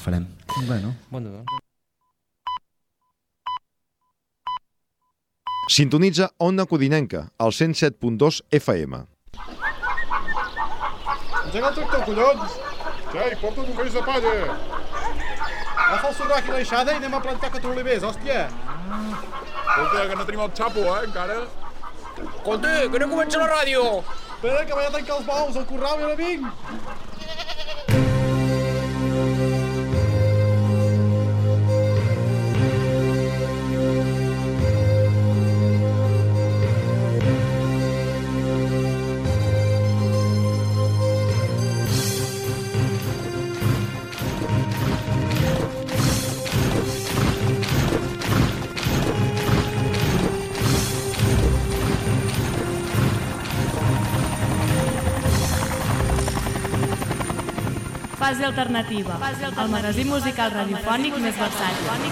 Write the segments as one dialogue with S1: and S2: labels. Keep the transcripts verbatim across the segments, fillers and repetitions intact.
S1: farem.
S2: Bueno.
S3: Bueno,
S4: Sintonitza Ona Codinenca, al cent set punt dos F M.
S5: Engega el tractor, collons! Xai, porta't un feix de palla! Agafa el sobrac i l'aixada i anem a plantar catrolivers, hòstia! Escolta, que no tenim el xapo, eh, encara?
S3: escolta, que no comença la ràdio!
S5: Espera, que vaig a tancar els bous, al corral i ara vinc!
S6: Fase alternativa, el magazín musical radiofònic més versàtil.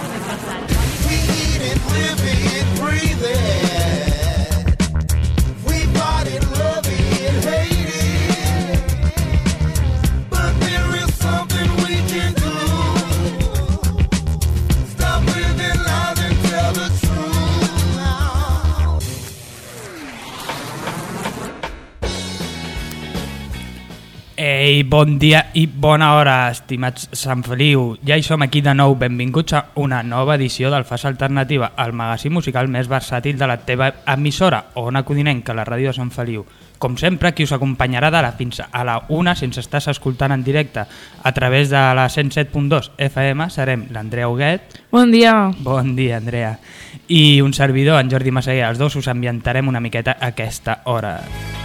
S7: Ei, bon dia i bona hora, estimats Sant Feliu. Ja hi som aquí de nou. Benvinguts a una nova edició del Fase Alternativa, el magazín musical més versàtil de la teva emissora, Ona Codinenca, la ràdio de Sant Feliu. Com sempre, qui us acompanyarà d'ara fins a la una, sense estar escoltant en directe a través de la cent set punt dos F M, serem l'Andrea Huguet.
S8: Bon dia.
S7: Bon dia, Andrea. I un servidor, en Jordi Massaguer. Els dos us ambientarem una miqueta a aquesta hora.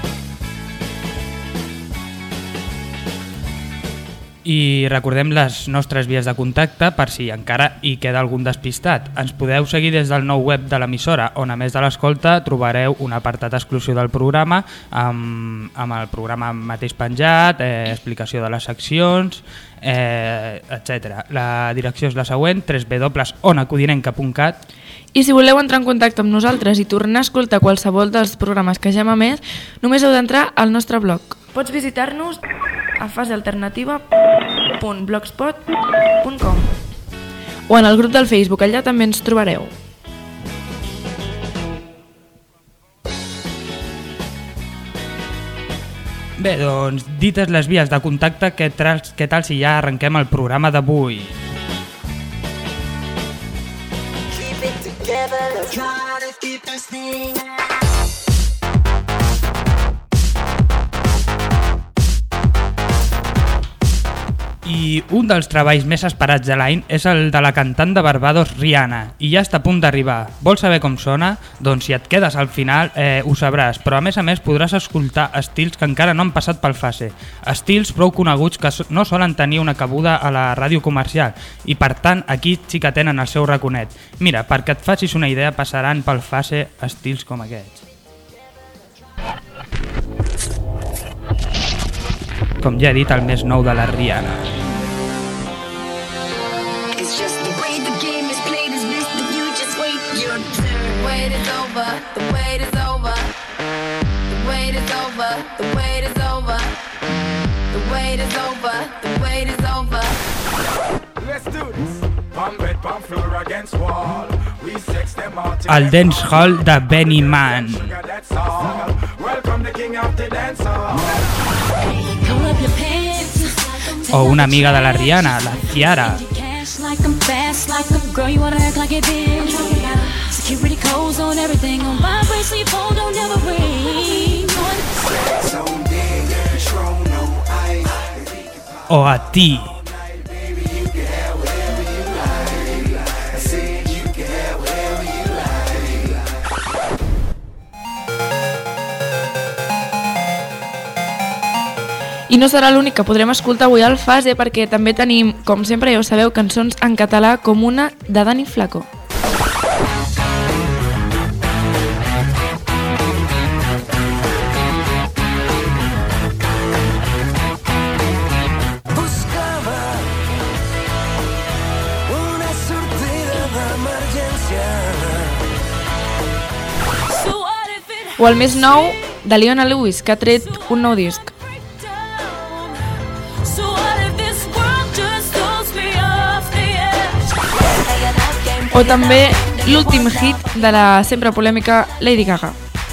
S7: I recordem les nostres vies de contacte per si encara hi queda algun despistat. Ens podeu seguir des del nou web de l'emissora, on a més de l'escolta trobareu un apartat exclusiu del programa amb, amb el programa mateix penjat, eh, explicació de les seccions, eh, etcètera. La direcció és la següent, w w w punt ona codinenca punt cat.
S8: I si voleu entrar en contacte amb nosaltres i tornar a escoltar qualsevol dels programes que ja hem emès, només heu d'entrar al nostre blog. Pots visitar-nos a fasealternativa punt blogspot punt com o en el grup del Facebook, allà també ens trobareu.
S7: Bé, doncs, dites les vies de contacte, què tal, què tal si ja arrenquem el programa d'avui? I un dels treballs més esperats de l'any és el de la cantant de Barbados Rihanna, i ja està a punt d'arribar. Vols saber com sona? Doncs si et quedes al final eh, ho sabràs, però a més a més podràs escoltar estils que encara no han passat pel Fase. Estils prou coneguts que no solen tenir una cabuda a la ràdio comercial i per tant aquí sí que tenen el seu raconet. Mira, perquè et facis una idea, passaran pel Fase estils com aquests. Com ja he dit, el més nou de la Rihanna. El dancehall de Benny Man. O una amiga de la Rihanna, la Ciara. O a ti.
S8: I no serà l'únic que podrem escoltar avui al Fase, perquè també tenim, com sempre ja ho sabeu, cançons en català com una de Dani Flaco.
S9: Buscava una sortida d'emergència.
S8: O el més nou de Leona Lewis, que ha tret un nou disc.
S9: So what if this world just throws me up?
S8: o també l'últim hit de la sempre polèmica Lady Gaga.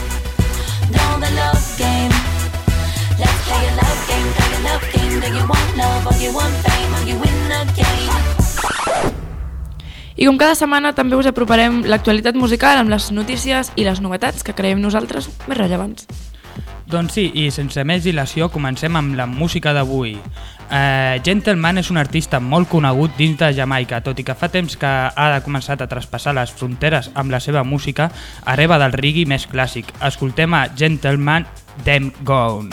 S8: I com cada setmana també us aproparem l'actualitat musical amb les notícies i les novetats que creiem nosaltres més rellevants.
S7: Doncs sí, i sense més dilació comencem amb la música d'avui. Uh, Gentleman és un artista molt conegut dins de Jamaica, tot i que fa temps que ha començat a traspassar les fronteres amb la seva música, hereva del reggae més clàssic. Escoltem a Gentleman, Them Gone.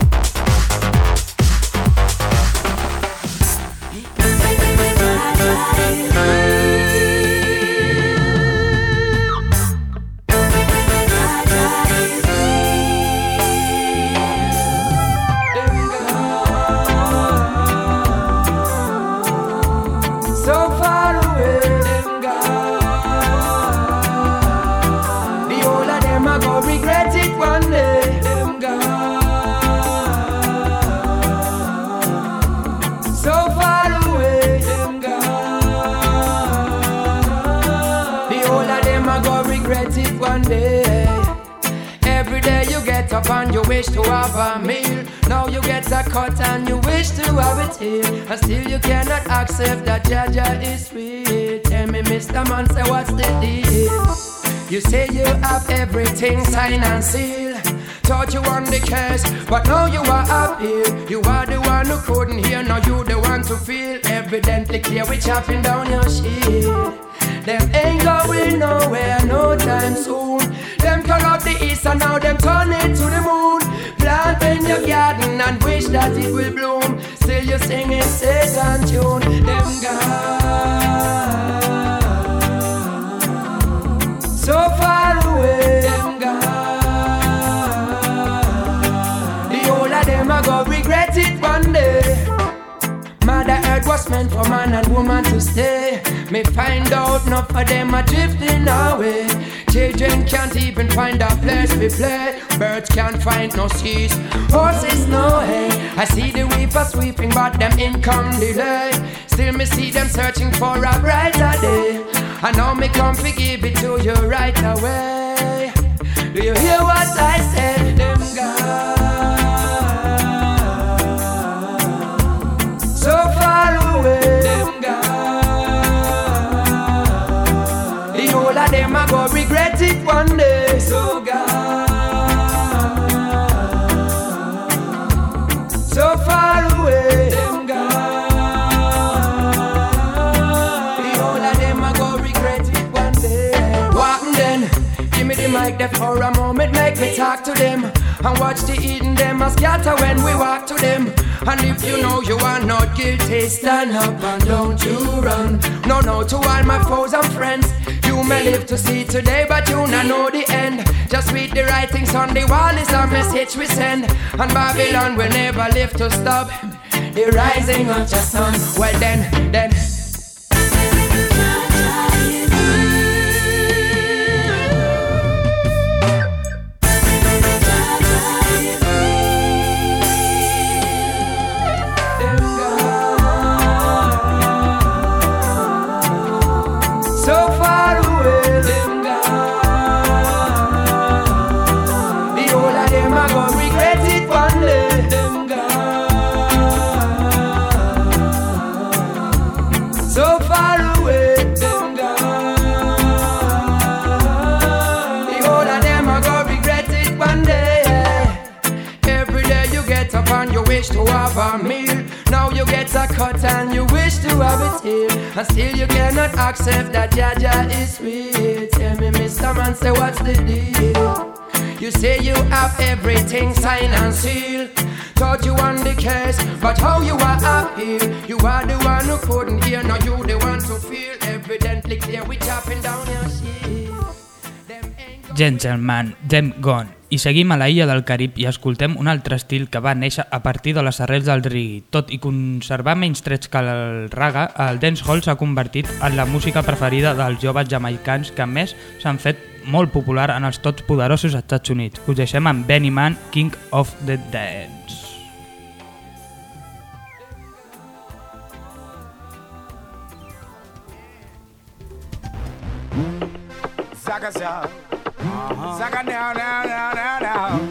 S7: And you wish to have a meal. Now you get a cut and you wish to have it here, and still you cannot accept that Jaja is real. Tell me, Mister Man, say what's the deal? You say you have everything signed and sealed. Thought you won the case, but now you are up here. You are the one who couldn't hear, now you the one to feel. Evidently clear, we chopping down your shield. Them ain't going nowhere no time soon. Them turn up the east and now them turn it to the moon. Plant in your garden and wish that it will bloom. Still you singing Satan tune. Them gone so far away. Them gone. The whole of them are gonna regret it one day. Mother Earth was meant for man and woman to stay. Me find out enough of them are drifting away. Children can't even find a place to play. Birds can't find no seas, horses no hay. I see the weeper sweeping but them income delay. Still me see them searching for a brighter day. And now me come to give it to you right away. Do you hear what I say? Them gone so far away. Them gone. The whole of them are gonna regret it one day. So gone so far away. Them gone. The whole of them are gonna regret it one day. What then? Give me the mic there for a moment, make me talk to them. And watch the eating them a scatter when we walk to them. And if you know you are not guilty, stand up and don't you run. No, no, to all my foes and friends. You may live to see today, but you not know the end. Just read the writings on the wall is a message we send. And Babylon will never live to stop the rising of the sun. Well then, then to have a meal. Now you get a cut and you wish to have it here, and still you cannot accept that Jaja is real. Tell me, Mister Man, say what's the deal? You say you have everything signed and sealed. Thought you won the case, but how you are up here? You are the one who couldn't hear, now you the one to feel. Evidently clear, we chopping down your shield. Gentleman, Them Gone. I seguim a la illa del Carib i escoltem un altre estil que va néixer a partir de les arrels del reggae. Tot i conservar menys trets que el raga, el dancehall s'ha convertit en la música preferida dels joves jamaicans que a més s'han fet molt popular en els tots poderosos Estats Units. Us deixem amb Benny Man, King of the Dance.
S1: Saga, saga. Saga now, now, now, now, now.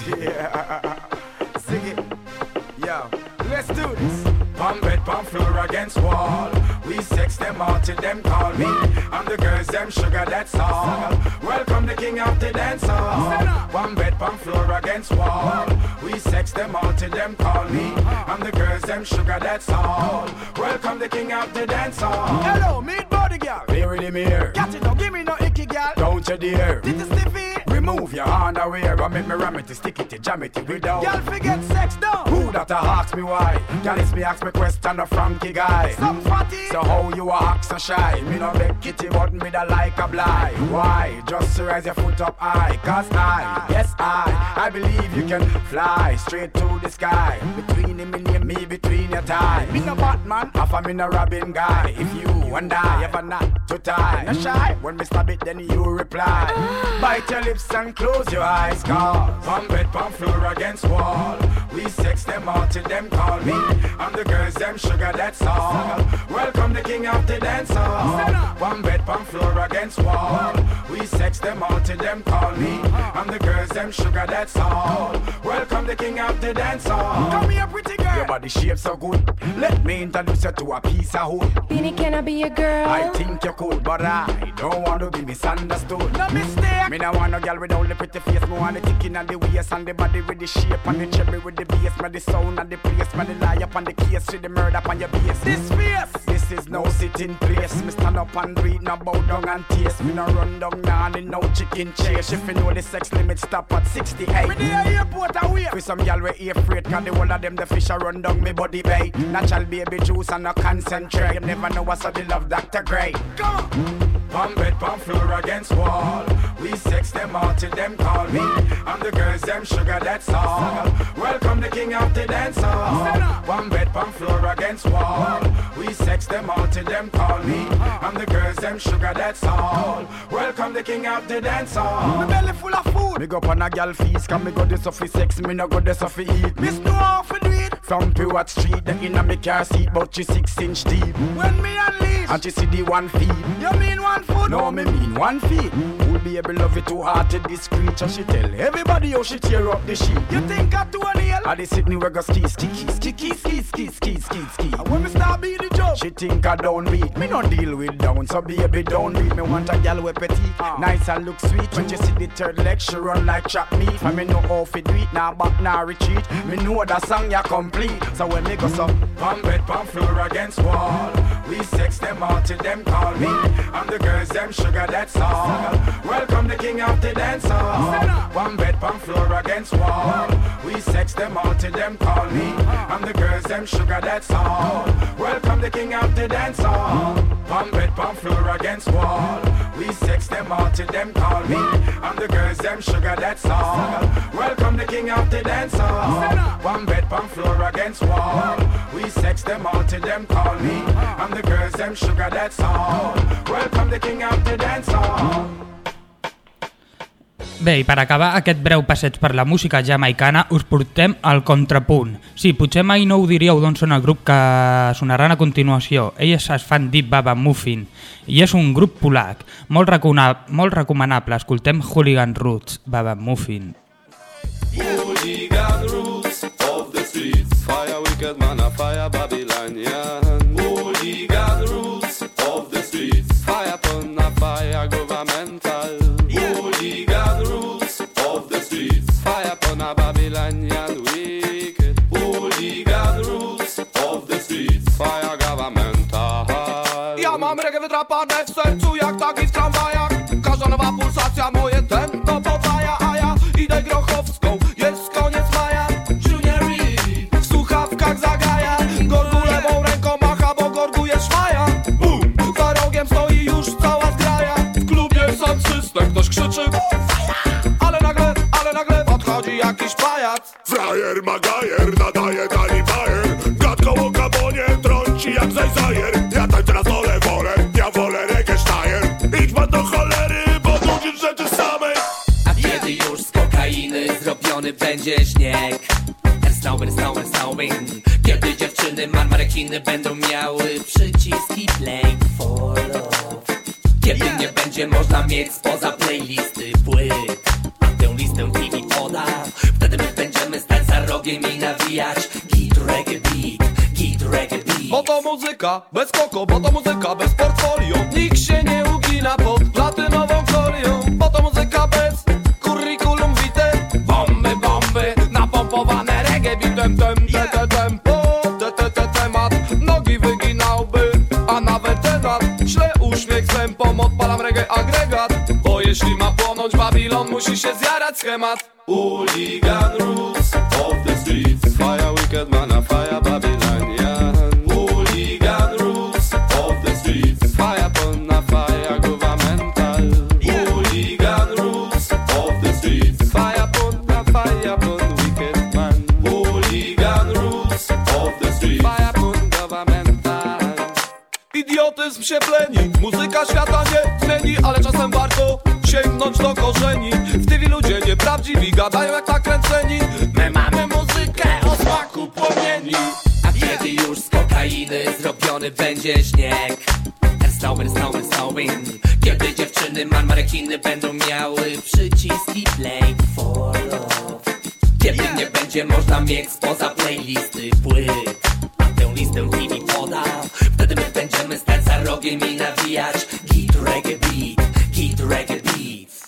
S1: Yeah. Sing it. Yo, let's do this. Pump bed, pump floor against wall. We sex them all till them call me. I'm the girls, them sugar, that's all. Welcome the king of the dance hall. Pump bed, pump floor against wall. We sex them all till them call me. I'm the girls, them sugar, that's all. Welcome the king of the dance hall. Hello, meet body girl. Here in the mirror. Catch it, don't give me no icky girl. Don't you dare. Did you stiffy? Remove your underwear and make me ram it, stick it, jam it, without. Y'all forget sex down. Who that a ask me why? Y'all is me ask me question a Frankie guy. Some fatty. So how you a act so shy? Me no beg kitty but me da like a blind. Why? Just to raise your foot up high. Cause I, yes I, I believe you can fly straight to the sky. Between him and me, between your tie. Me no Batman, half a me no Robin guy. If you and I ever not to tie. No shy, when me stab it then you reply. Bite your lips and close your eyes. Cause pump bed, pump floor against wall. We sex them all till them call me. I'm the girls, them sugar, that's all. Welcome the king of the dance hall. One bed, pump floor against wall. We sex them all till them call me. I'm the girls, them sugar, that's all. Welcome the king of the dance hall. Come here, pretty girl. Your body shape so good. Let me introduce you to a piece of wood.
S2: Beanie, can I be a girl?
S1: I think you could, but I don't want to be misunderstood. No mistake. Me no want no girl with all the pretty face. Me want the ticking and the waist and the body with the shape and the cherry with the bass. Me the sound and the place. Me the lie up on the case with the murder up on your base. This face, this is no sitting place. Me stand up and read, no bow down and taste. Me no run down now and no chicken chase. If you know the sex limit stop at sixty-eight. Me the airport away. For some y'all we afraid, cause the whole of them the fish a run down me body bay. Natural baby juice and no concentrate. You never know what's the love Doctor Grey. Come on. Pump bed, pump floor against wall. We sex them all till them call me. I'm the girls, them sugar, that's all. Welcome the king of the dance hall. Pump bed, pump floor against wall. We sex them all till them call me. I'm the girls, them sugar, that's all. Welcome the king of the dance hall. My belly full of food. Me go up on a gal feast, can me go this off for sex, me no go this off for eat. Miss no how for do it. From Pure Street, the inna me car seat, but she six inch deep. When me unleash, and she see the one feet. You mean one foot? No, me mean one feet. Who'll be able to love it too hard to discreet? And she tell everybody how she tear up the sheet. You think I do a nail? I dey Sydney where go ski, ski, ski, ski, ski, ski, ski, ski, ski. And when me start beat the job, she think I don't read. Me no deal with down, so baby don't read. Me want a gal with petite, uh. nice and look sweet. When you see the third leg, she run like chop meat. And me know how to do it, now back, now retreat. Me know that song ya complete. So when me go so, pump bed, pump floor against wall. We sex them all till them call me. I'm the girls, them sugar, that's all. Welcome the king of the dance hall. One bed, pump floor against wall. We sex them all till them call me. I'm the girls, them sugar, that's all. Welcome the king of the dance hall. Pump bed, pump floor against wall. We sex them all till them call me. I'm the girls, them sugar, that's all. Welcome the king of the dance hall. One bed, pump floor against wall. We sex them all till them call me. I'm the girls, them sugar, that's all. Welcome the king of the dance hall.
S7: Bé, i per acabar aquest breu passeig per la música jamaicana us portem al Contrapunt. Sí, potser mai no ho diríeu d'on són el grup que sonaran a continuació. Ells es fan dir Baba Muffin i és un grup polac molt, molt recomanable. Escoltem Hooligan Roots, Baba Muffin.
S10: Hooligan roots of the streets. Fire wicked man, a fire Babylonian. Hooligan roots of the streets. Fire pun, a fire governmental. Hooligan roots of the streets. Fire pun, a Babylonian wicked. Hooligan roots of the streets. Fire governmental. Ja mam reggae wydrapane w sercu jak taki w tramwajach. Każda nowa pulsacja moje tempo podaja, a ja idę grochowską. Jest koniec maja. Junior Reed w słuchawkach zagaja. Gorgu lewą ręką macha, bo gorguje szmaja. Bum! Za rogiem stoi już cała zgraja. W klubie sound system ktoś krzyczy ale nagle, ale nagle podchodzi jakiś pajac.
S11: Frajer magajer nadaje tani bajer. Gadką o gabonie trąci jak zajzajer. Ja tańczę na stole wolę, ja wolę reggae sztajer. Idź pan do cholery, bo nudzisz rzeczy samej.
S12: A kiedy już z kokainy zrobiony będzie śnieg. Snowing, snowing, snowing. Kiedy dziewczyny marmarekiny będą miały przyciski play for love. Kiedy nie będzie można mieć spoza
S10: muzyka bez koko, bo to muzyka bez portfolio. Nikt się nie ugina pod platynową folią, bo to muzyka bez curriculum vitae. Bomby, bomby, napompowane reggae bitem, tem, te, te, tempo, te, te, te, temat. Nogi wyginałby, a nawet tenat. Ślę uśmiech z tempą, odpalam reggae agregat, bo jeśli ma płonąć Babilon, musi się zjarać schemat. Hooligan roots of the streets, fire wicked man, a fire Babylonian. Hooligan roots of the streets, fire pon a fire governmental. Hooligan roots of the streets, fire pon a fire pon wicked man. Hooligan roots of the streets, fire pon governmental. Idiotyzm się pleni, muzyka świata nie zmieni, ale czasem warto sięgnąć do korzeni. W tywi ludzie nieprawdziwi gadają jak nakręceni. My mamy muzykę o smaku płomieni.
S12: A kiedy już z kokainy zrobiony będzie śnieg, Snowing, snowing, snowing. Kiedy dziewczyny marmarekiny będą miały przyciski play for love. Kiedy nie będzie można mieć spoza playlisty płyt, a tę listę T V poda. Wtedy my będziemy stać za rogiem i nawijać git reggae beat, git reggae beats.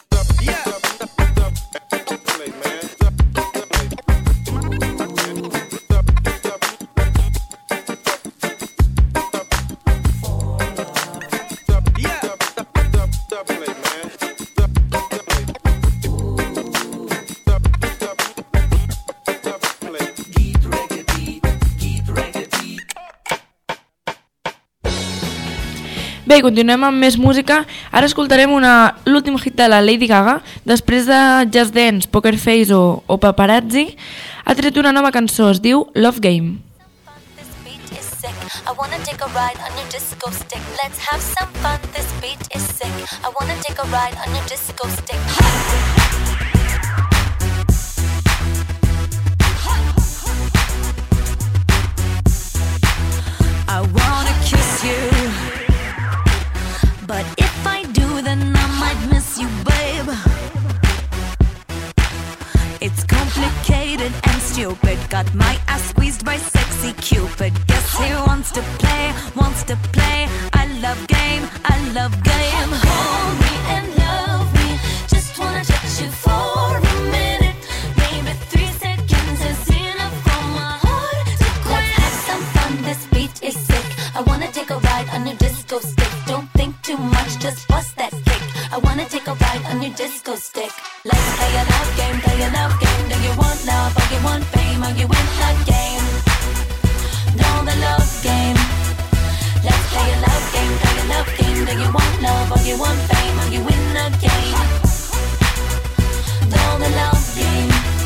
S8: Bé, continuem amb més música. Ara escoltarem una l'últim hit de la Lady Gaga. Després de Just Dance, Poker Face o, o Paparazzi, ha tret una nova cançó, es diu Love Game.
S2: I wanna take a ride on your disco stick. Let's have some fun, this beat is sick. I wanna take a ride on your disco stick. I wanna kiss you, but if I do, then I might miss you, babe. It's complicated and stupid. Got my ass squeezed by sexy Cupid. Guess he wants to play, wants to play. I love game, I love game. Hold me and love me. Just wanna touch you for a minute. Maybe three seconds is enough for my heart to quit. Let's have some fun, this beat is sick. I wanna take a ride on your disco stick. Don't think too much, just bust that kick. I wanna take a ride on your disco stick. Let's play a love game, play a love game. Do you want love or you want fame? Or you win the game? Know the love game. Let's play a love game, play a love game. Do you want love or you want fame? Or you win the game? Know the love game.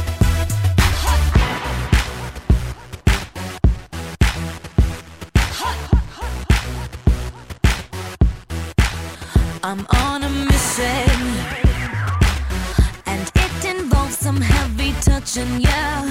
S2: I'm on a mission, and it involves some heavy touching, yeah.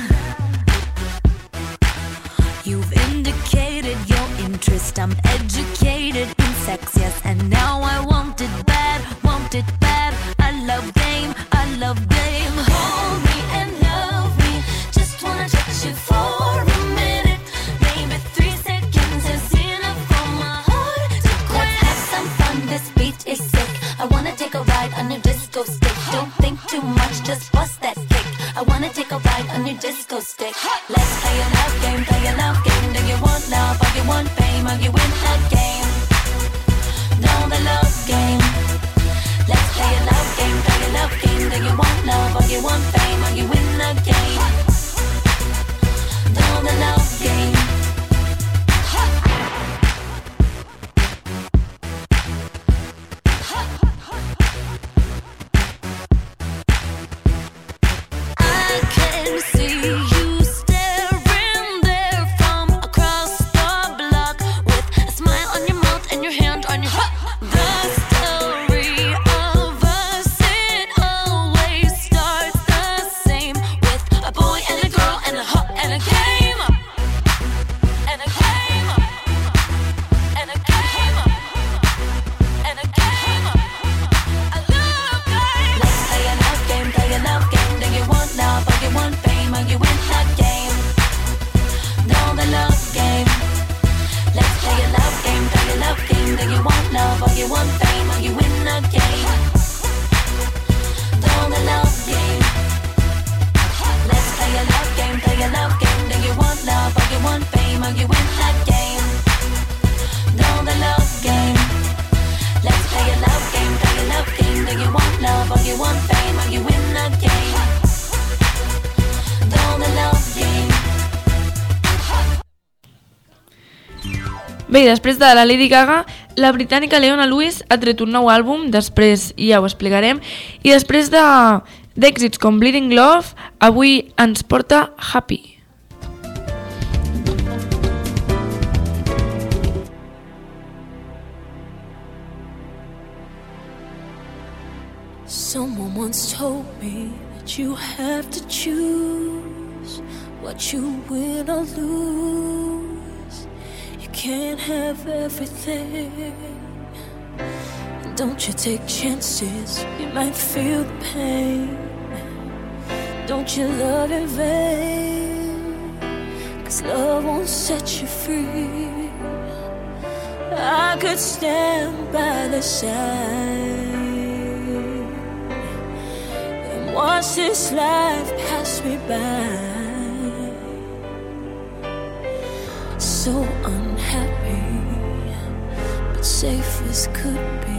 S2: You've indicated your interest, I'm educated in sex, yes. And now I want it bad, want it bad. I love game, I love game. Hold me and love me, just wanna touch you for a minute. Maybe three seconds is enough for my heart to quit. Let's have some fun, this beat is sick. I wanna take a ride on your disco stick. Don't think too much, just bust that kick. I wanna take a ride on your disco stick. Let's play a love game, play a love game. Do you want love or you want fame? Or you win the game? Know the love game. Let's play a love game, play a love game. Do you want love or you want fame? Or you win the game? Know the love game.
S8: Bé, després de la Lady Gaga, la britànica Leona Lewis ha tret un nou àlbum, després ja ho explicarem, i després de d'èxits com Bleeding Love, avui ens porta Happy.
S13: Someone once told me that you have to choose what you win or lose. You can't have everything. Don't you take chances, you might feel the pain. Don't you love in vain, 'cause love won't set you free. I could stand by the side watch this life pass me by, so unhappy, but safe as could be.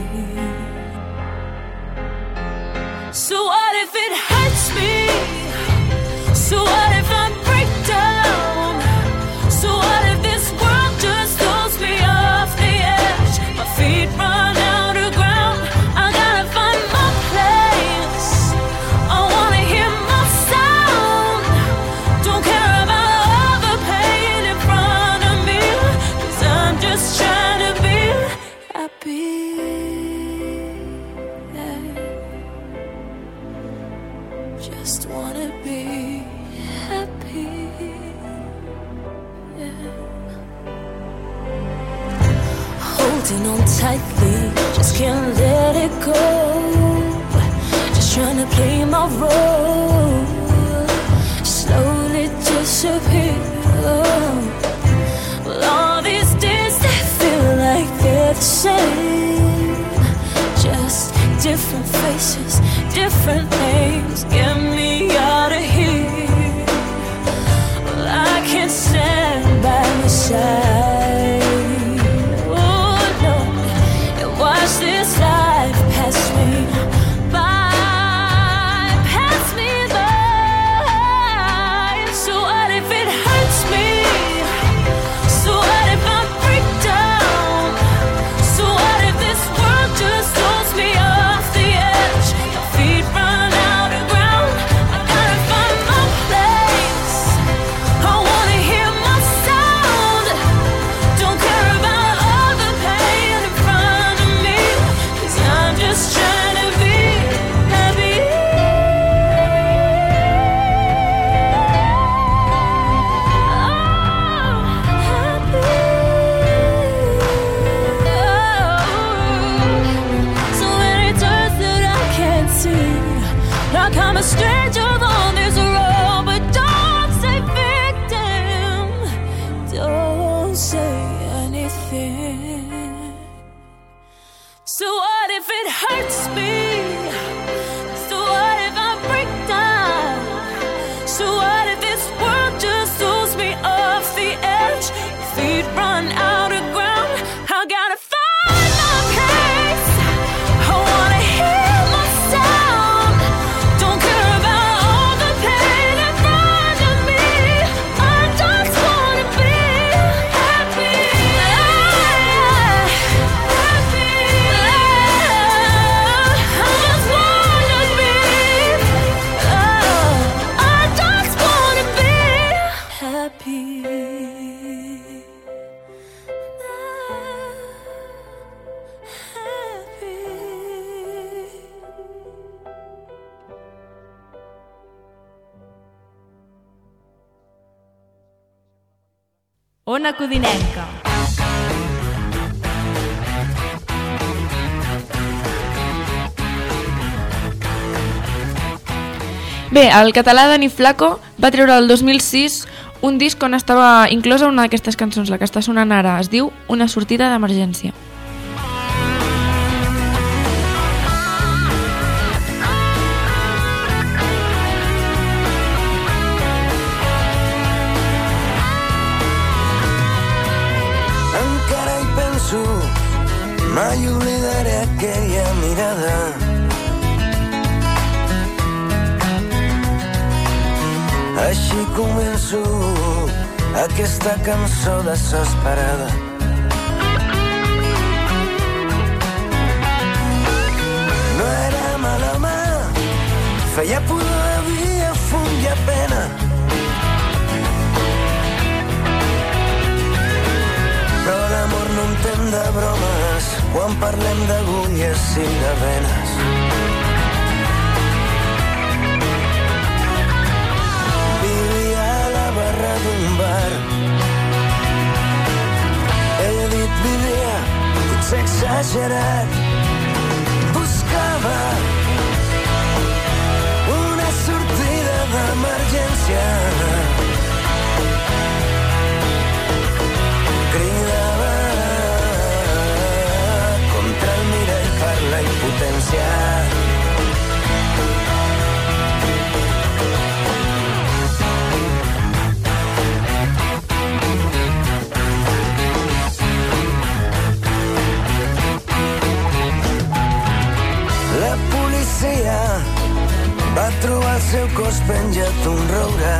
S13: So what if it hurts me? So what if I break down? So what if this world just throws me off the edge? My feet run out of ground, I gotta find my place. I wanna hear my sound. Don't care about all the pain in front of me, 'cause I'm just trying to be happy. Just wanna be happy. Yeah. Holding on tightly, just can't let it go. Just trying to play my role, slowly disappear. Well, all these days they feel like they're the same, just different faces, different names. Get me out of here. Well, I can't stand by my side. Oh no, and watch this life pass me by, pass me by. So what if it hurts me? So what if I break down? So what if this world just throws me off the edge? My feet run out of ground, I gotta find my place. I wanna hear my sound. Don't care about all the pain in front of me, 'cause I'm just trying to be happy. Oh, happy. So many turns that I can't see, like I'm a stranger on this road. But don't say victim, don't say anything. So what if it hurts me? So what if I break down? So what if this world just throws me off the edge? Feet run out of ground, I gotta find my place. I wanna hear my sound. Don't care about all the pain in front of me, I just wanna be happy. Happy. I just wanna be. Oh, I just wanna be happy.
S6: Ona Codinenca.
S8: Bé, el català Dani Flaco va treure el dos mil sis un disc on estava inclosa una d'aquestes cançons, la que està sonant ara. Es diu Una sortida d'emergència.
S9: Encara hi penso, mai oblidaré aquella mirada. Així començo aquesta cançó desesperada. quan parlem d'agulles i de venes. Vivia a la barra d'un bar. He dit vivia, potser exagerat. Buscava una sortida d'emergència. Cridava contra el mirall per la impotència. La policia va trobar el seu cos penjat un roure.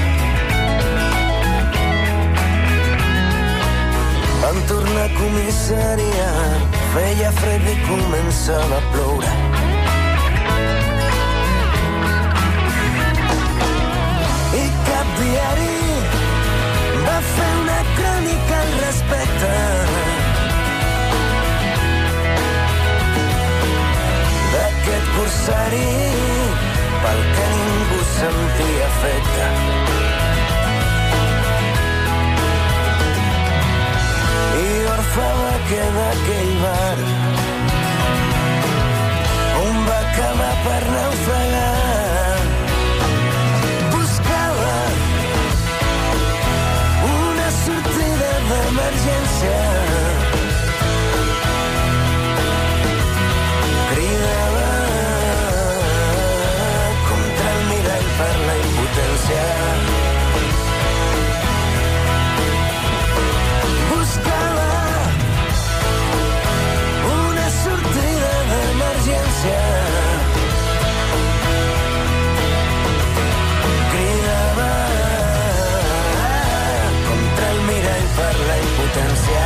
S9: Vam tornar a comissaria, feia fred i començava a ploure. I cap diari va fer una crònica al respecte. D'aquest corsari pel que ningú sentia afecte. Orfe va quedar aquell bar on va acabar per naufragar. Buscava una sortida d'emergència. Cridava contra el mirall per la impotència. Cridava contra el mirall per la impotència.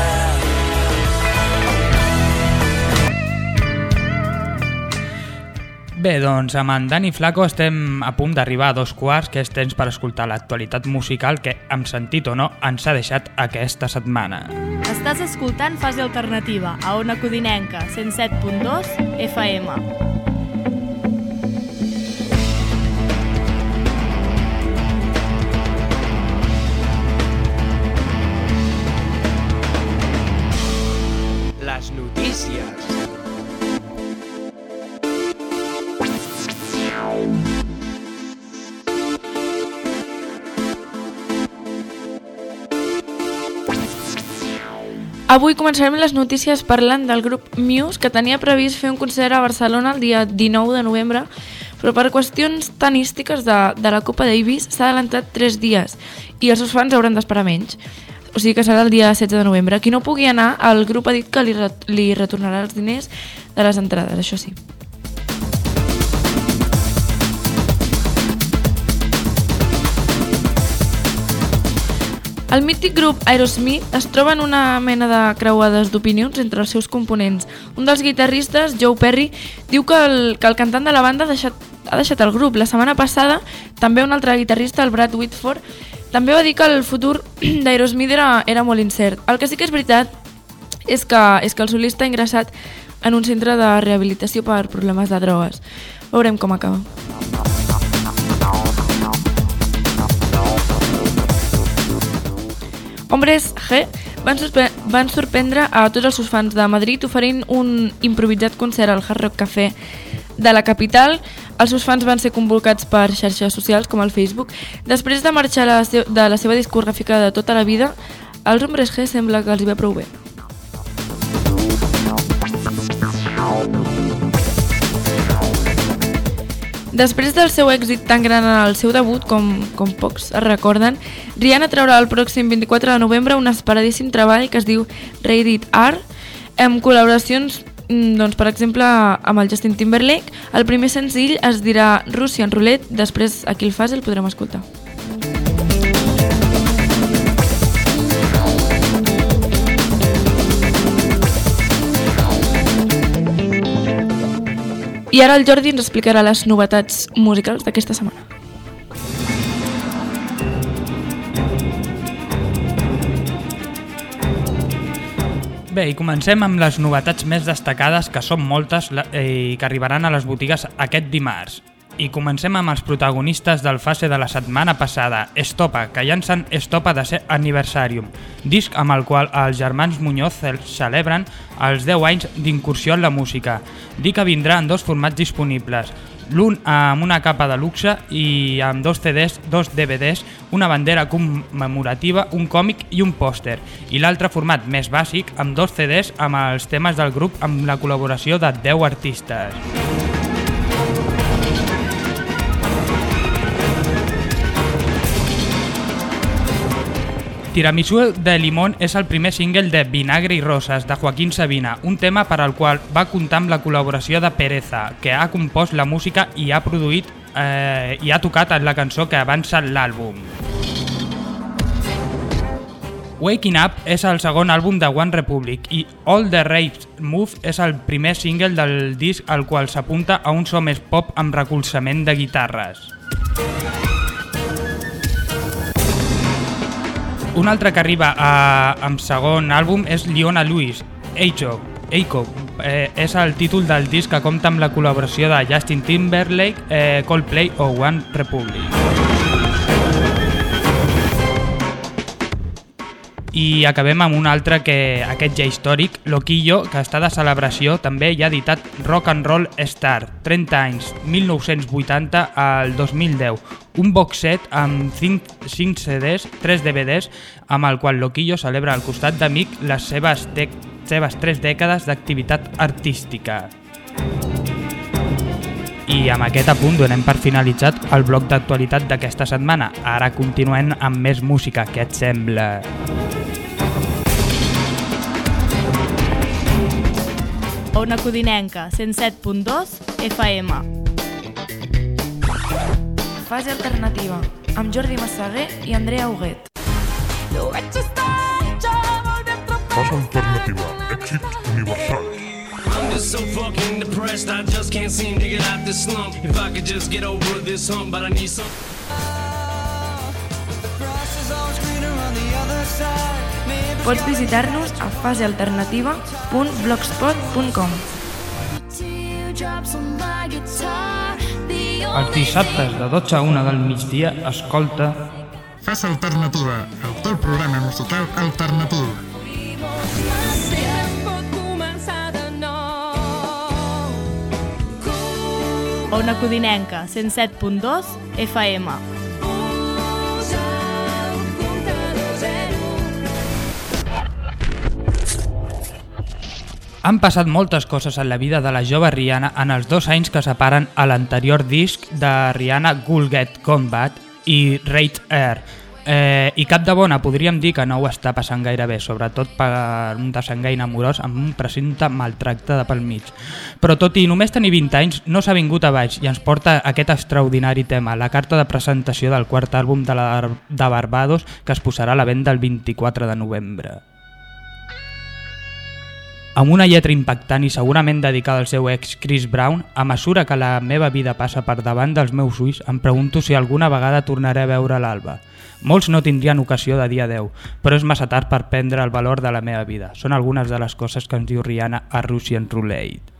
S7: Bé, doncs amb en Dani Flaco estem a punt d'arribar a dos quarts, que és temps per escoltar l'actualitat musical que, amb sentit o no, ens ha deixat aquesta setmana.
S6: Estàs escoltant Fase Alternativa, a Ona Codinenca, cent set punt dos F M.
S3: Les notícies.
S8: Avui començarem les notícies parlant del grup Muse, que tenia previst fer un concert a Barcelona el dia dinou de novembre, però per qüestions tenístiques de, de la Copa Davis s'ha adelantat tres dies i els seus fans hauran d'esperar menys. O sigui que serà el dia setze de novembre. Qui no pugui anar, el grup ha dit que li, li retornarà els diners de les entrades, això sí. El mític grup Aerosmith es troba en una mena de creuades d'opinions entre els seus components. Un dels guitarristes, Joe Perry, diu que el, que el cantant de la banda ha deixat, ha deixat el grup. La setmana passada, també un altre guitarrista, el Brad Whitford, també va dir que el futur d'Aerosmith era, era molt incert. El que sí que és veritat és que, és que el solista ha ingressat en un centre de rehabilitació per problemes de drogues. Veurem com acaba. Hombres G van, van sorprendre a tots els seus fans de Madrid oferint un improvisat concert al Hard Rock Café de la capital. Els seus fans van ser convocats per xarxes socials com el Facebook. Després de marxar la se- de la seva discogràfica de tota la vida, als Hombres G sembla que els hi va prou bé. Després del seu èxit tan gran en el seu debut, com, com pocs es recorden, Rihanna traurà el pròxim vint-i-quatre de novembre un esperadíssim treball que es diu Rated R, amb col·laboracions, doncs, per exemple, amb el Justin Timberlake. El primer senzill es dirà Russian Roulette, després aquí el fas el podrem escoltar. I ara el Jordi ens explicarà les novetats musicals d'aquesta setmana.
S7: Bé, i comencem amb les novetats més destacades, que són moltes i que arribaran a les botigues aquest dimarts. I comencem amb els protagonistes del fase de la setmana passada, Estopa, que llancen Estopa de ser Anniversarium, disc amb el qual els germans Muñoz celebren els deu anys d'incursió en la música. Dir que vindrà en dos formats disponibles, l'un amb una capa de luxe i amb dos C Ds, dos D V Ds, una bandera commemorativa, un còmic i un pòster, i l'altre format més bàsic amb dos C Ds amb els temes del grup amb la col·laboració de deu artistes. Tiramisú de limón és el primer single de Vinagre i Roses, de Joaquín Sabina, un tema per al qual va comptar amb la col·laboració de Pereza, que ha compost la música i ha produït eh, i ha tocat en la cançó que avança l'àlbum. Waking Up és el segon àlbum de One Republic i All the Raves Move és el primer single del disc al qual s'apunta a un so més pop amb recolzament de guitarres. Un altre que arriba a, amb segon àlbum és Leona Lewis, Echo, Echo eh, és el títol del disc que compta amb la col·laboració de Justin Timberlake, eh, Coldplay o One Republic. I acabem amb un altre que aquest ja històric, Loquillo, que està de celebració, també hi ha editat Rock and Roll Star, trenta anys, mil nou-cents vuitanta al dos mil deu, un box set amb cinc C Ds, tres D V Ds, amb el qual Loquillo celebra al costat d'Amic les seves, seves tres dècades d'activitat artística. I amb aquest apunt donem per finalitzat el bloc d'actualitat d'aquesta setmana. Ara continuem amb més música, què et sembla?
S6: Ona Codinenca, cent set punt dos F M.
S8: Fase alternativa, amb Jordi Massaguer i Andrea Huguet.
S11: Fase alternativa, èxits universals.
S14: I'm just so fucking depressed, I just can't seem to get out this slump. If I could just get over this hump, but I need some...
S8: Pots visitar-nos a fasealternativa punt blogspot punt com.
S7: Els dissabtes de dotze a una del migdia escolta
S5: Fase Alternativa, el teu programa musical alternatiu.
S6: Ona Codinenca, cent set punt dos F M.
S7: Han passat moltes coses en la vida de la jove Rihanna en els dos anys que separen a l'anterior disc de Rihanna, Gul Get Combat i Rate Air. Eh, I cap de bona podríem dir que no ho està passant gaire bé, sobretot per un desengain amorós amb un presumpte maltracte de pel mig. Però tot i només tenir vint anys, no s'ha vingut a baix i ens porta aquest extraordinari tema, la carta de presentació del quart àlbum de, la, de Barbados, que es posarà a la venda el vint-i-quatre de novembre. Amb una lletra impactant i segurament dedicada al seu ex Chris Brown, a mesura que la meva vida passa per davant dels meus ulls, em pregunto si alguna vegada tornaré a veure l'alba. Molts no tindrien ocasió de dia deu, però és massa tard per prendre el valor de la meva vida. Són algunes de les coses que ens diu Rihanna a Russian Roulette.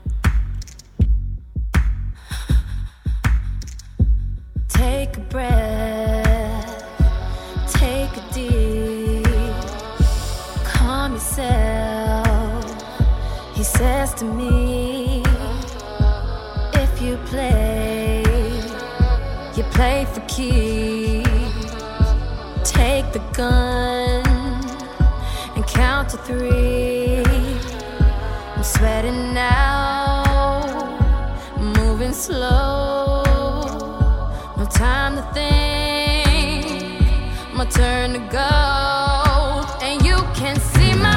S13: Take a breath, take a deep, calm yourself. He says to me, if you play, you play for keeps. Take the gun and count to three. I'm sweating now, moving slow. No time to think, my turn to go. And you can see my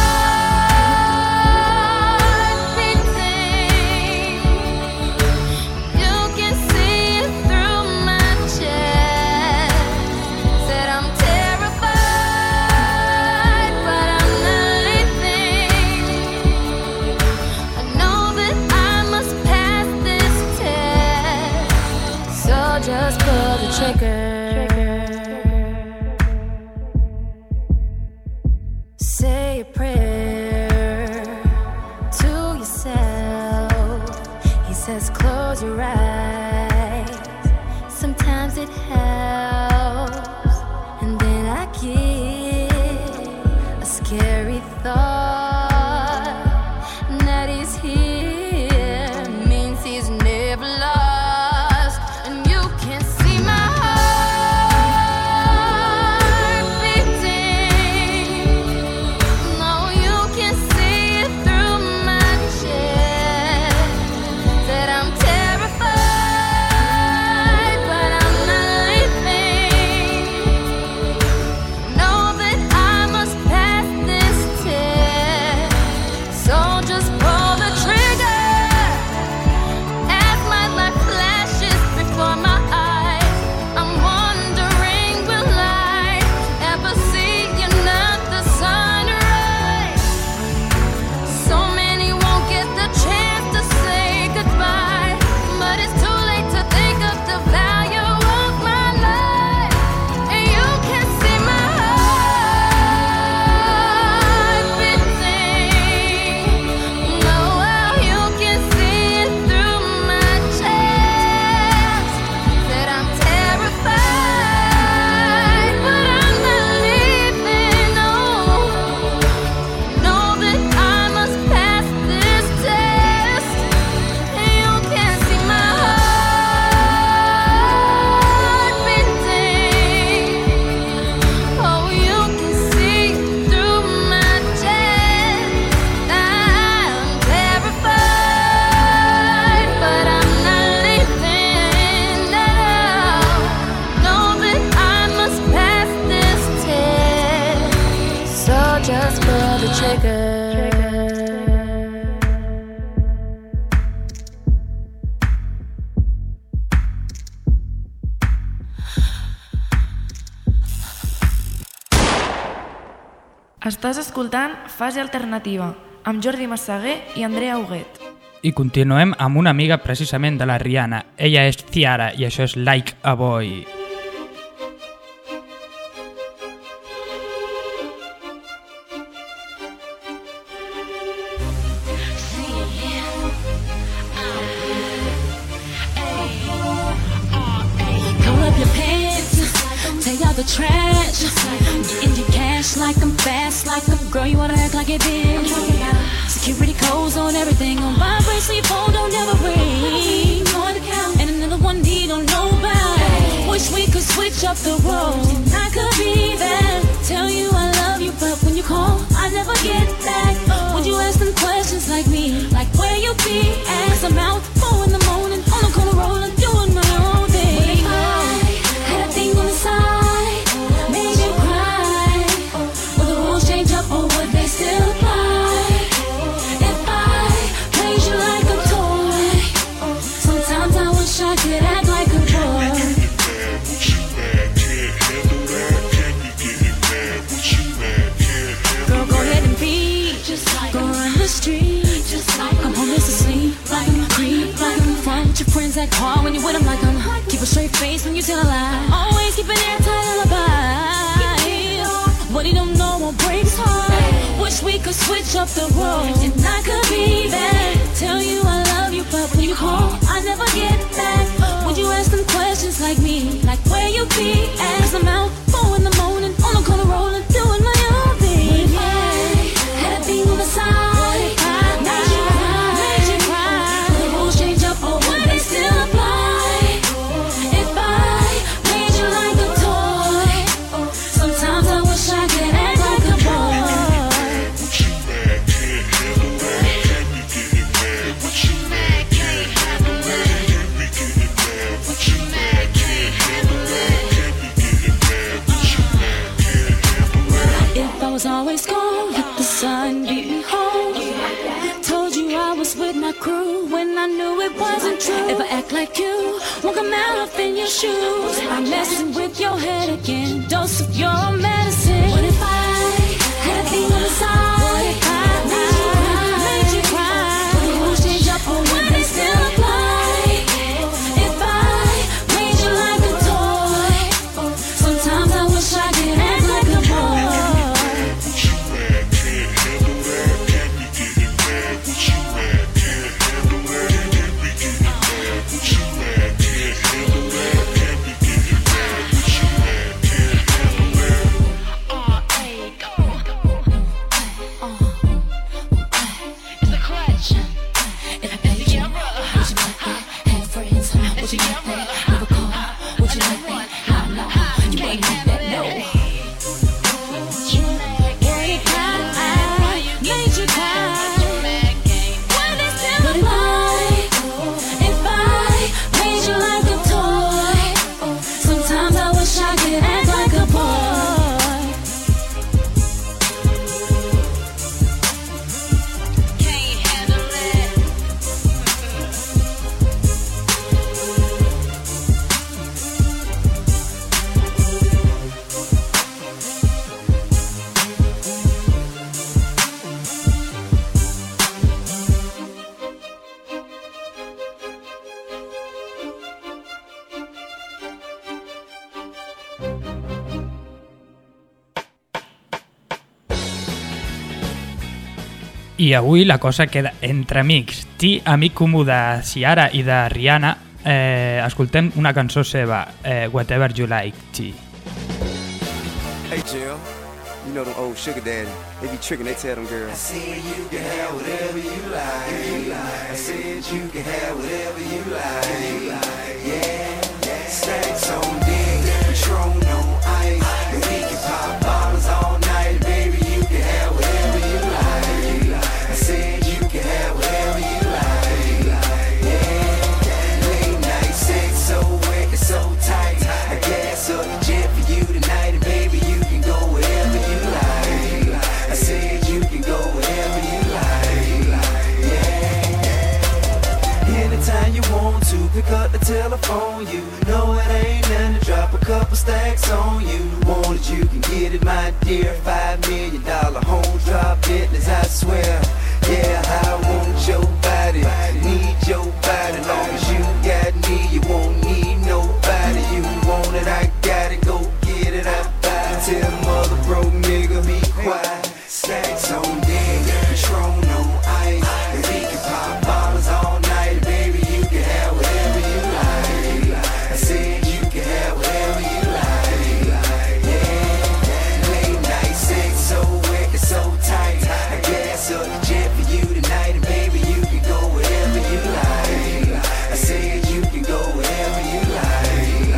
S13: heart beating. You can see it through my chest. Said I'm terrified, but I'm not leaving. I know that I must pass this test. So just pull the trigger. Say a prayer
S15: says close your eyes. Sometimes it helps, and then I get a scary thought that he's here means he's never lost, and you can see my heart beating. No, you can see it through my chest that I'm terrified, but I'm not leaving. Know that I must pass this test, so just pull the trigger as my life flashes before my eyes. I'm wondering, will I ever see another sunrise? So many won't get the chance to say goodbye, but it's too late to think of the value of my life. And you can see my heart beating. Know how you can see it through my chest that I'm terrified, but I'm not leaving. No, know that I must pass this test. And you can see my heart beating. Oh, you can see through my chest. I'm terrified, but I'm not leaving. No, know that I must pass this test. So just pull the trigger.
S8: Estàs escoltant Fase Alternativa, amb Jordi Massaguer i Andrea Huguet.
S7: I continuem amb una amiga precisament de la Rihanna. Ella és Ciara i això és Like a Boy.
S13: Pull up your pants, take out the trash. Get in your cash like I'm fast, like a girl, you wanna act like it been. Security codes on everything, on vibrate, so your phone don't ever ring. And another one he don't know about. Wish we could switch up the roles. I could be there, tell you I love you, but when you call, I never get back. Would you ask them questions like me, like where you be? Ask them out, four in the morning, on the corner rolling, doing my own thing. What if I had a thing on the side, made you cry? Will the rules change up or would they still apply? If I played you like a toy, sometimes I wish I could act like a boy. Girl, go ahead and be just like go run the street, just like come home just to sleep, like I'm creep, like I'm front with your friends that call when you with them, like I'm keep a straight face when you tell a lie, always keep an airtight alibi. What he don't know won't break his heart. Wish we could switch up the roles, and I could be there, tell you I love you, but when you call, I never get back. Would you ask them questions like me, like where you be? Ask them out, four in the morning, on the corner rolling, doing my own thing. Had a thing on the side, made you cry, made you cry. Will the rules change up or would they still apply? If I played you like a toy, sometimes I wish I could act like a boy. If I was always gone, let the sun beat me home. Told you I was with my crew when I knew it wasn't true. If I act like you, won't come out up in your shoes. I'm messing with your head again, dose of your medicine. What if I had a thing on the side? What if I made you cry, made you cry? Will the rules change up or would they still apply? If I played you like a toy, sometimes I wish I could act like a boy.
S7: I avui la cosa queda entre amics. Ti, amic comú de Ciara i de Rihanna, eh, escoltem una cançó seva, eh, Whatever You Like, T.
S16: Hey Jill, you know them old sugar daddy, they be tricking, they tell them girls, I said you can have whatever you like, I said you can have whatever you like, yeah, stacks on deck, Patron on ice, and we can pop bottles all night, baby, you can have whatever you like, I said you can have whatever you like, yeah, late night sex so wet and so tight, I gas up the jet for you tonight, and baby, you can go wherever you like, I said you can go wherever you like, yeah, anytime you want to, pick up the telephone, you know it ain't nothing to drop a couple stacks on you, want it you can get it my dear, five million dollar home drop business, I swear, yeah, I want your body, need your body, long as you got me, you won't need nobody, you want it, I got it, go get it, I buy it, tell the mother broke nigga be quiet, stacks on deck, Patron on ice, and we can pop bottles all night, baby, you can have whatever you like, I said you can have whatever you like, yeah, late night sex so wet and so tight, I gas up the jet for you tonight, and baby, you can go wherever you like, I said you can go wherever you like,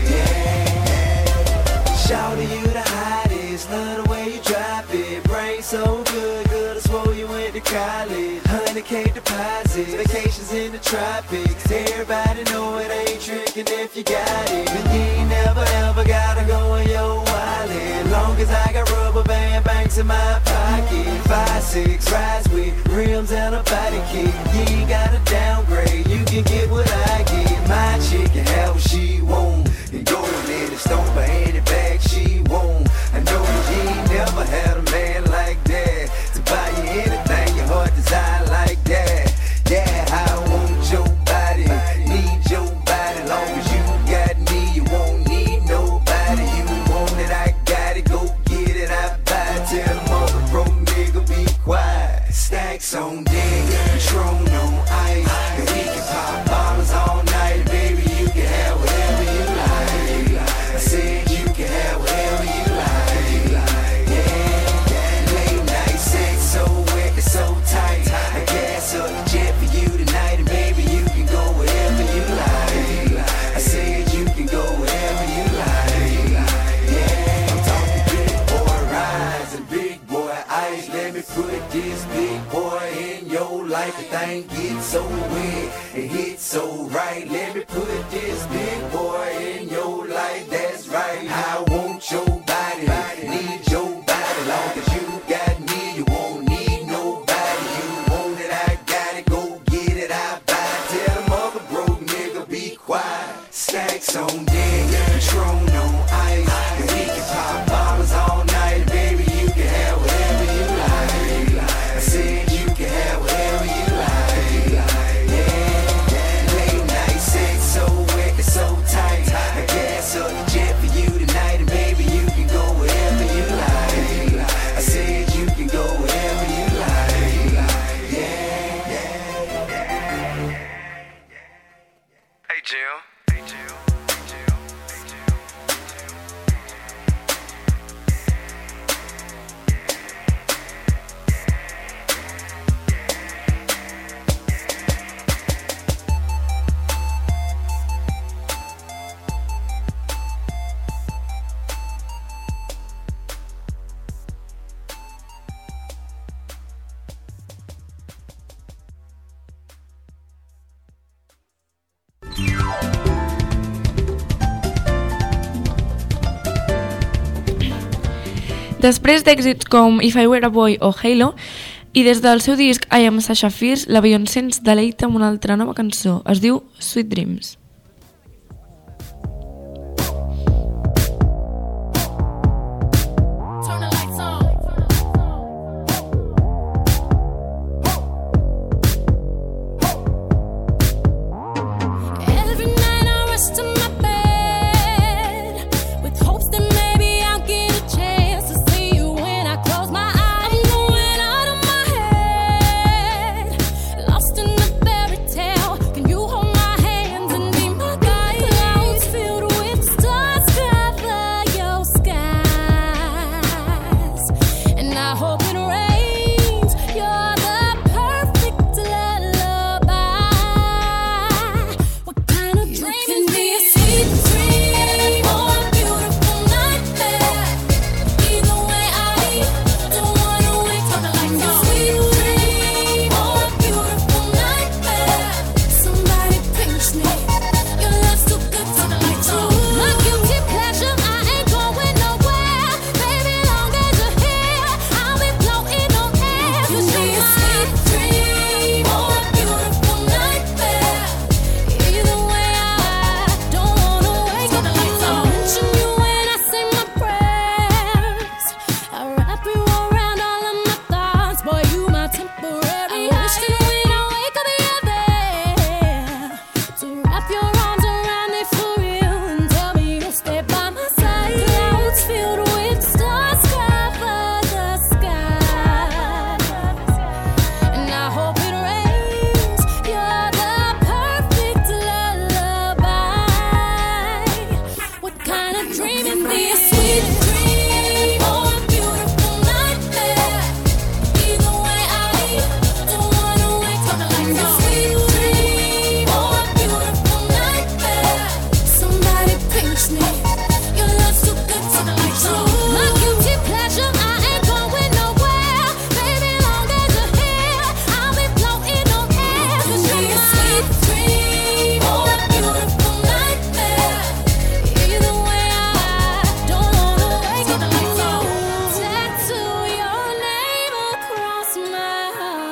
S16: yeah, shout to you the hottest, love the way you drop it, brain so good, good I swore you went to college, one hundred K deposits, vacations in the tropics, everybody know it ain't tricking if you got it, and you ain't never ever gotta go in your wallet, long as I got rubber band banks in my pocket, five six rides with rims and a body kit, you ain't gotta downgrade, you can get what I get, my chick can have what she want, and go and let it stomp for any bag she want, I know you ain't never had a man like that, to buy you anything your heart desire like that, yeah, I want your body, need your body, long as you got me, you won't need nobody, you want it, I got it, go get it, I buy it, tell the mother broke nigga be quiet, stacks on deck, Patron on ice, and we can pop bottles all night, baby, you can have whatever you like, I said you can have whatever you like, yeah, late night sex so wet and so tight, I gas up the jet for you tonight, and baby, you can go wherever you like, I said you can go wherever you like, yeah, I'm talking big boy rides and big boy ice, let me put this big boy in your life, the thing gets so wet, it hits so right, let me put this big boy in your life, that's right, I want your body, need your body, long as you got me, you won't need nobody, you want it, I got it, go get it, I buy it, tell the mother broke nigga be quiet, stacks on deck, Patron on ice, and we can pop bottles all night, baby, you can have whatever you like, I said you can have whatever you like, yeah, late night sex so wet and so tight, I gas up the jet for you tonight, and baby, you can go wherever you like, I said you can go wherever you like, yeah, yeah. Hey Jill. Hey Jill.
S8: Després d'èxits com If I Were a Boy o Halo, i des del seu disc I Am Sasha Fierce, la Beyoncé ens deleita amb una altra nova cançó. Es diu Sweet Dreams.
S15: Out of my head.
S13: sweet dream or a beautiful nightmare. Either way, I don't wanna wake up with you. Tattoo your name across my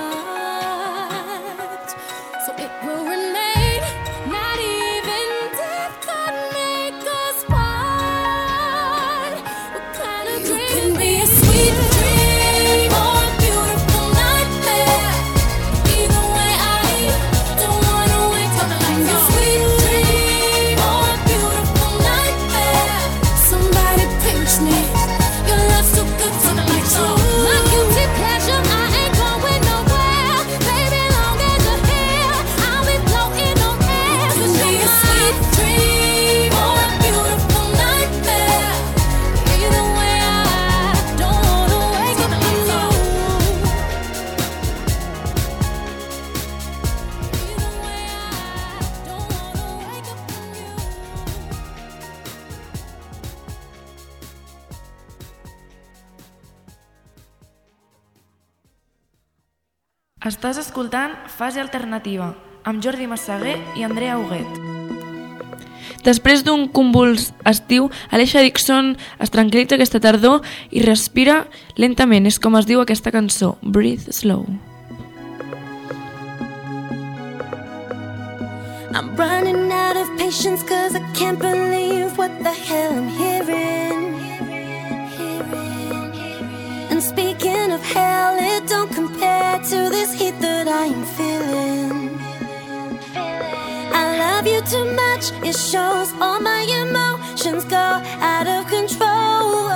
S13: heart, so it will remain. Not even death could make us part. What kind of dream? You can be a sweet dream or a beautiful nightmare. Either way, I don't wanna wake up like a sweet dream or a beautiful nightmare. Somebody pinch me. Your love's too good to like so. My guilty pleasure, I ain't going nowhere. Baby, long as you're here, I'll be floating on air. You can be a sweet dream or a beautiful nightmare. Either way, I don't wanna wake up with you.
S8: Estàs escoltant Fase Alternativa, amb Jordi Massaguer i Andrea Huguet. Després d'un convuls estiu, Alessia Dixon es tranquil·litza aquesta tardor i respira lentament. És com es diu aquesta cançó, Breathe Slow.
S13: I'm running out of patience cause I can't believe what the hell I'm hearing. And speaking of hell, it don't compare to this heat that I am feeling. I love you too much, it shows. All my emotions go out of control.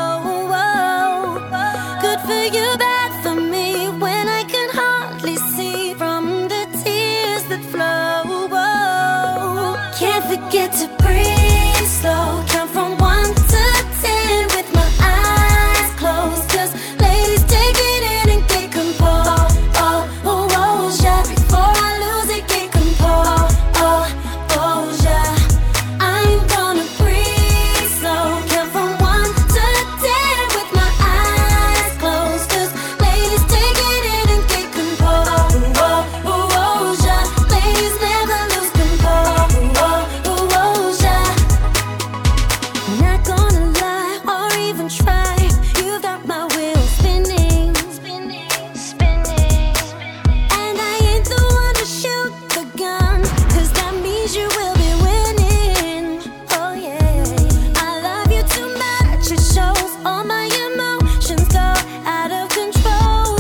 S13: Good for you, bad for me, when I can hardly see from the tears that flow. Can't forget to breathe slow, count from one to ten with my eyes closed. Cause ladies, take it in and get composed. Oh, oh, oh, yeah. Before I lose it, get composed. Oh, oh, yeah. I'm gonna breathe slow, count from one to ten with my eyes closed. Cause ladies, take it in and get composed. Oh, oh, oh, yeah. Ladies never lose composed. Oh, oh, oh, yeah. Not gonna lie or even try. You got my wheels spinning, spinning, spinning. And I ain't the one to shoot the gun, cause that means you will be winning. Oh yeah, I love you too much, it shows. All my emotions go out of control.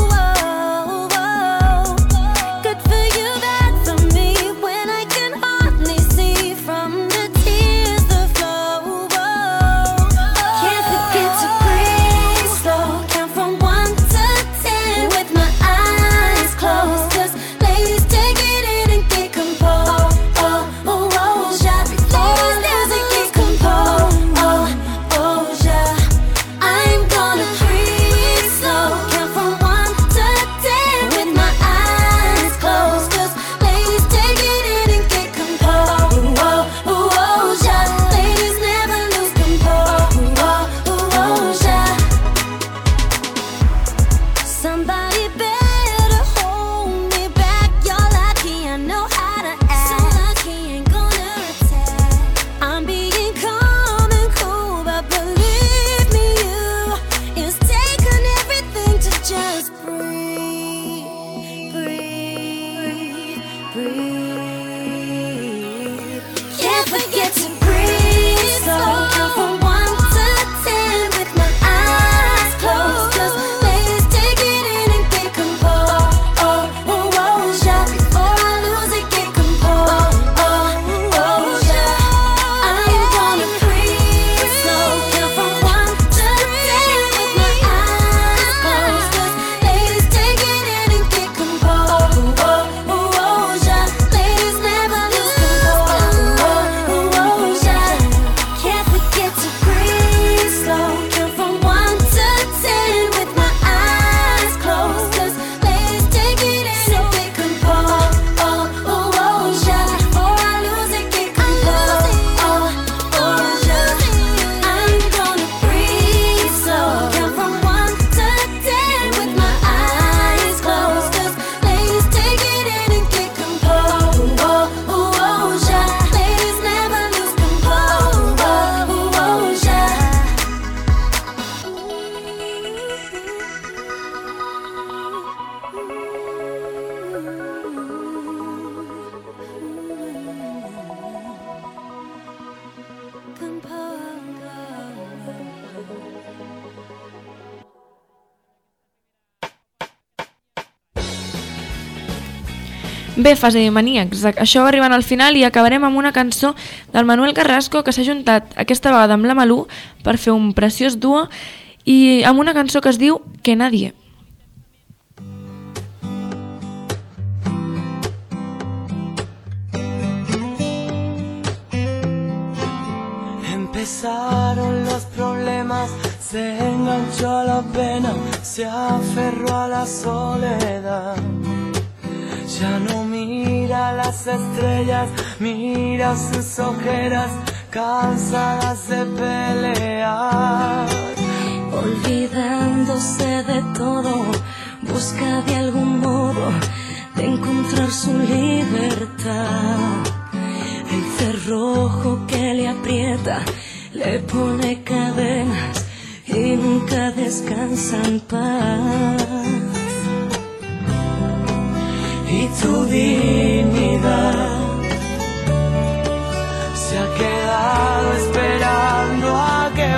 S13: Good for you, bad for me, when I can hardly see from the tears that flow. Can't forget to breathe slow, count from one to ten with my eyes closed. Cause ladies, take it in and get composed. Oh, oh, oh, yeah. Before I lose it, get composed. Oh, oh, yeah. I'm gonna breathe slow, count from one to ten with my eyes closed. Cause ladies, take it in and get composed. Oh, oh, oh, yeah. Ladies never lose composed. Oh, oh, oh, yeah. Somebody better hold me back. You're lucky I know how to act. So lucky ain't gonna attack. I'm being calm and cool, but believe me, you, it's taken everything to just breathe, breathe, breathe. Can't forget to breathe slow, count from one to ten with my eyes closed. Cause ladies, take it in and get composed. Oh, oh, oh, yeah. Before I lose it, get composed. Oh, oh, yeah. I'm gonna breathe slow, count from one to ten with my eyes closed. Cause ladies, take it in and get composed. Oh, oh, oh, yeah.
S8: Bé, fase maníacs, això va arribant al final i acabarem amb una cançó del Manuel Carrasco que s'ha juntat aquesta vegada amb la Malú per fer un preciós duo i amb una cançó que es diu Que nadie.
S9: Empezaron los problemas, se enganchó a la pena, se aferró a la soledad. Ya no mira las estrellas, mira sus ojeras, cansadas de pelear.
S13: Olvidándose de todo, busca de algún modo de encontrar su libertad. El cerrojo que le aprieta, le pone cadenas y nunca descansa en paz.
S9: Y tu dignidad se ha quedado esperando a que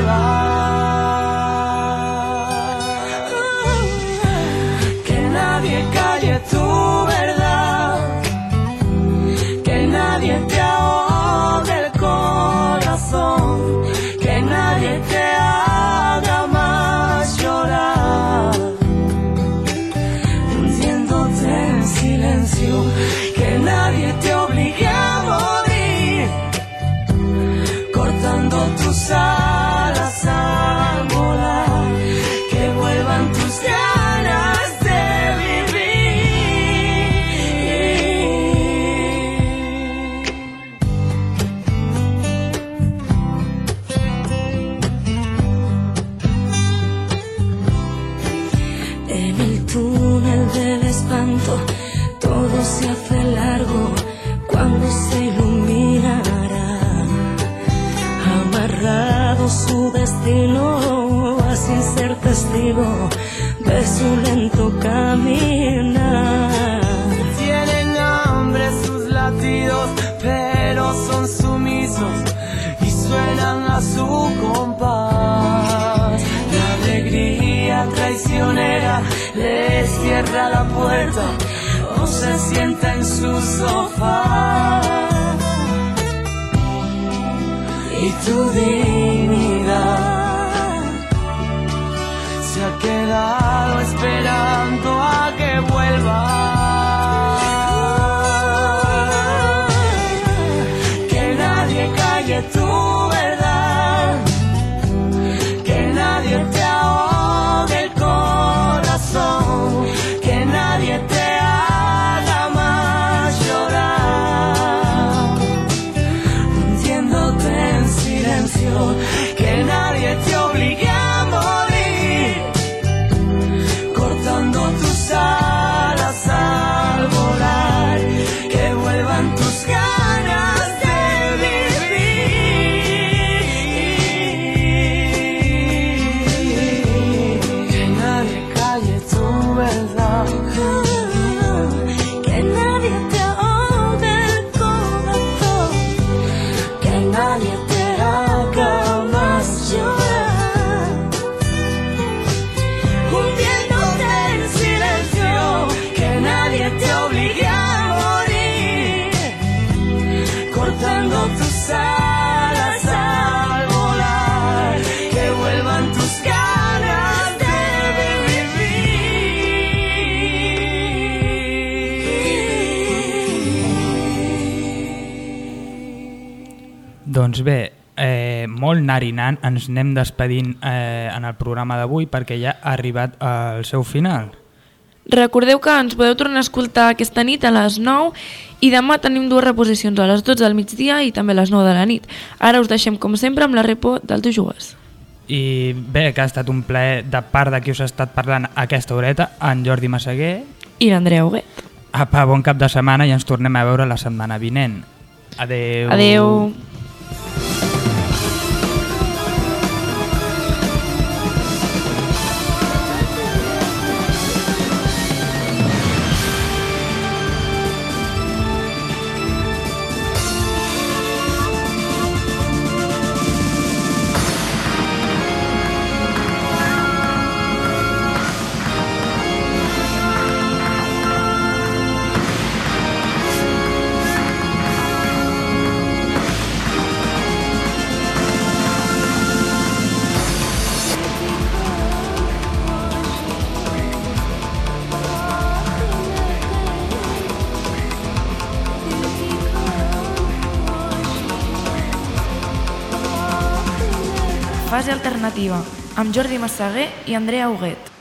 S9: vuelva. Que nadie calle tu verdad, que nadie te ahogue el corazón, que nadie te haga más llorar, hundiéndote en silencio, que nadie te obligue a morir, cortando tus alas al volar, que vuelvan tus ganas de vivir.
S13: En el túnel del espanto todo se hace largo cuando se iluminará. Amarrado su destino a sin ser testigo de su lento caminar.
S9: Tienen hambre sus latidos, pero son sumisos y suenan a su compás. La alegría traicionera les cierra la puerta o se sienta en su sofá. Y tu dignidad se ha quedado esperando a que vuelva. Que nadie calle tu verdad, que nadie te ahogue el corazón, que nadie te haga más llorar, hundiéndote en silencio, que nadie te obligue a morir, cortando tus alas al volar, que vuelvan tus ganas de vivir, que nadie calle tu verdad,
S13: Que nadie te ahogue el corazón, que nadie te haga más llorar, hundiéndote en silencio, que nadie te obligue a morir, cortando tus alas al volar, que vuelvan tus ganas de
S7: Doncs bé, eh, molt narinant ens anem despedint eh, en el programa d'avui perquè ja ha arribat al seu final.
S8: Recordeu que ens podeu tornar a escoltar aquesta nit a les nou i demà tenim dues reposicions, a les dotze del migdia i també a les nou de la nit. Ara us deixem com sempre amb la repo del Tu Jugues.
S7: I bé, que ha estat un plaer de part de qui us ha estat parlant aquesta horeta, en Jordi Massaguer
S8: i l'Andrea Huguet.
S7: Apa, bon cap de setmana i ens tornem a veure la setmana vinent. Adeu.
S8: Adeu. Fase Alternativa, amb Jordi Massaguer i Andrea Huguet.